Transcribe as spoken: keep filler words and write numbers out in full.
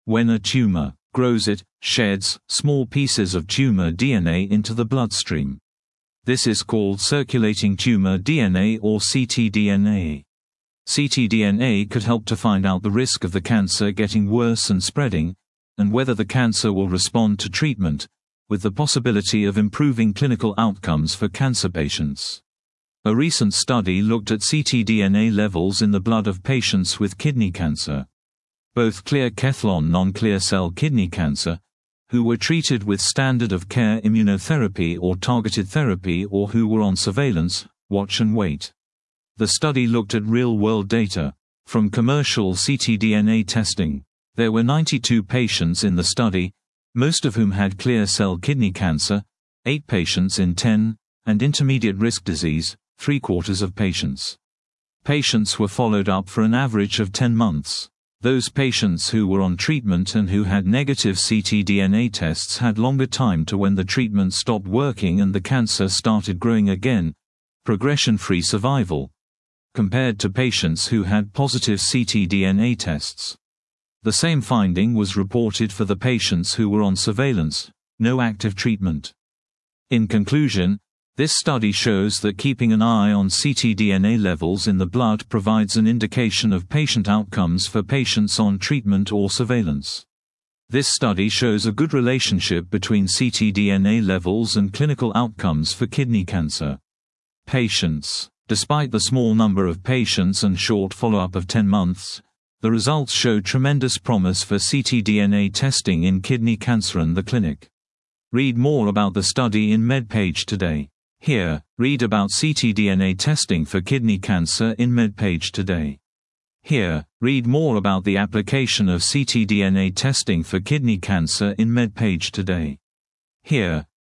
When a tumor grows, it sheds small pieces of tumor D N A into the bloodstream. This is called circulating tumor D N A or c t D N A. c t D N A could help to find out the risk of the cancer getting worse and spreading, and whether the cancer will respond to treatment, with the possibility of improving clinical outcomes for cancer patients. A recent study looked at c t D N A levels in the blood of patients with kidney cancer. Both clear-kethlon non-clear cell kidney cancer, who were treated with standard of care immunotherapy or targeted therapy, or who were on surveillance, watch and wait. The study looked at real-world data from commercial c t D N A testing. There were ninety-two patients in the study, most of whom had clear cell kidney cancer, eight patients in ten, and intermediate risk disease, three-quarters of patients. Patients were followed up for an average of ten months. Those patients who were on treatment and who had negative c t D N A tests had longer time to when the treatment stopped working and the cancer started growing again, progression-free survival, compared to patients who had positive c t D N A tests. The same finding was reported for the patients who were on surveillance, no active treatment. In conclusion, this study shows that keeping an eye on c t D N A levels in the blood provides an indication of patient outcomes for patients on treatment or surveillance. This study shows a good relationship between c t D N A levels and clinical outcomes for kidney cancer. Patients. Despite the small number of patients and short follow-up of ten months, the results show tremendous promise for c t D N A testing in kidney cancer in the clinic. Read more about the study in MedPage Today. Here, read about c t D N A testing for kidney cancer in MedPage Today. Here, read more about the application of c t D N A testing for kidney cancer in MedPage Today. Here,